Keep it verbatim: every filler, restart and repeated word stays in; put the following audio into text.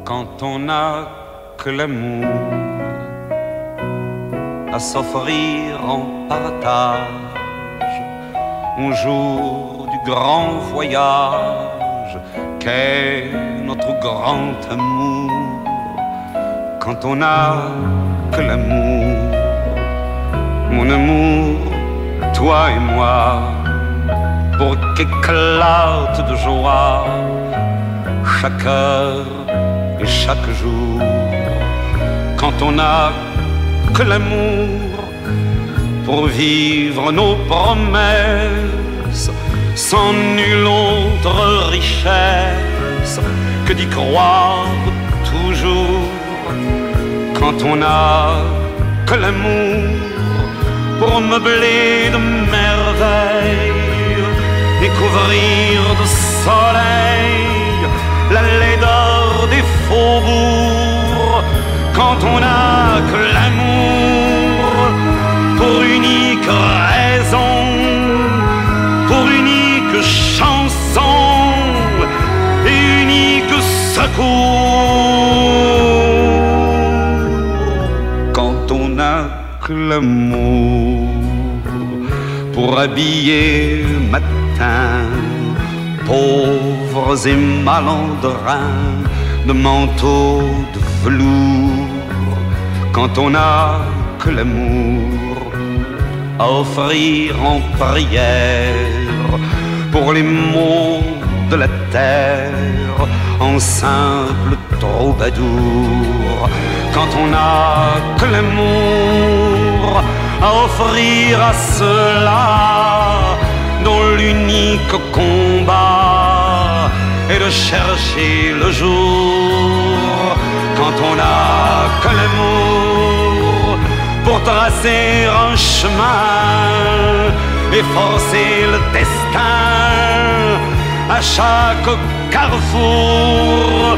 quand on n'a que l'amour à s'offrir en partage, un jour du grand voyage qu'est notre grand amour. Quand on n'a que l'amour, mon amour, toi et moi, pour qu'éclate de joie chaque heure et chaque jour. Quand on n'a que l'amour pour vivre nos promesses, sans nulle autre richesse que d'y croire toujours. Quand on n'a que l'amour pour meubler de merveilles et couvrir de soleil la laideur des faubourgs. Quand on n'a que l'amour pour unique raison, pour unique chanson et unique secours. Quand on n'a que l'amour pour habiller matin pauvres et malandrins de manteaux de velours. Quand on n'a que l'amour à offrir en prière pour les maux de la terre en simple troubadour. Quand on n'a que l'amour à offrir à ceux-là dont l'unique combat est de chercher le jour. Quand on n'a que l'amour pour tracer un chemin et forcer le destin à chaque carrefour.